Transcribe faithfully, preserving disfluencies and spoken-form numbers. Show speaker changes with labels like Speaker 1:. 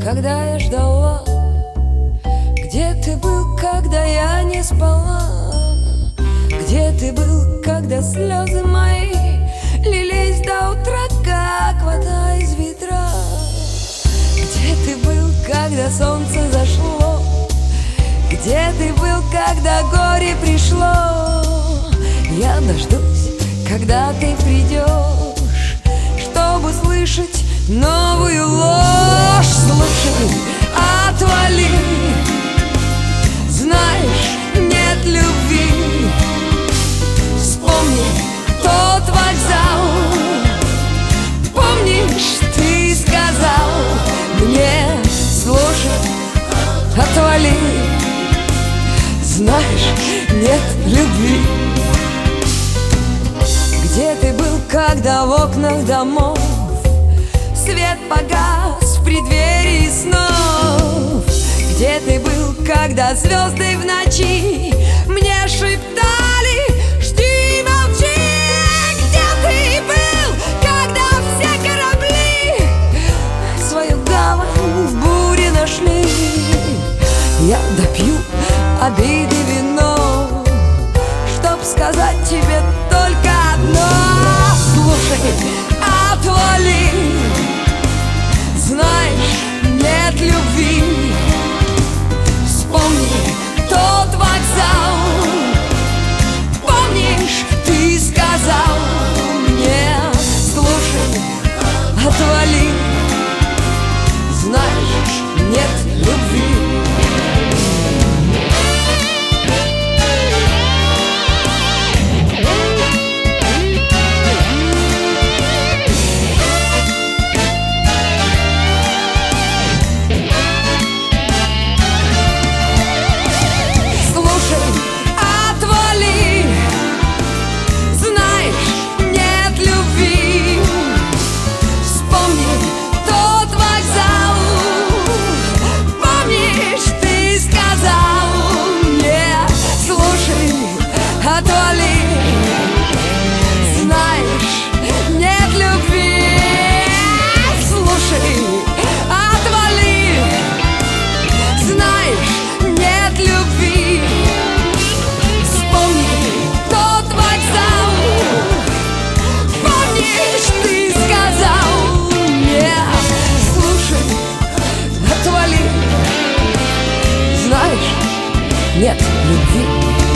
Speaker 1: когда я ждала? Где ты был, когда я не спала? Где ты был, когда слезы мои лились до утра, как вода из ведра? Где ты был, когда солнце зашло? Где ты был, когда горе пришло? Я дождусь, когда ты придешь, чтобы слышать новую ложь. Слушай, отвали, знаешь, нет любви. Вспомни тот вокзал, помнишь, ты сказал мне: слушай, отвали, знаешь, нет любви. Где ты был, когда в окнах домов свет погас в преддверии снов? Где ты был, когда звезды в ночи мне шептали: жди, молчи? Где ты был, когда все корабли свою гавань в буре нашли? Я допью обиды вино, чтоб сказать тебе только одно: слушай, отвали, знаешь, нет любви. Вспомни тот вокзал, помнишь, ты сказал мне: слушай, отвали, знаешь, нет любви. Нет любви.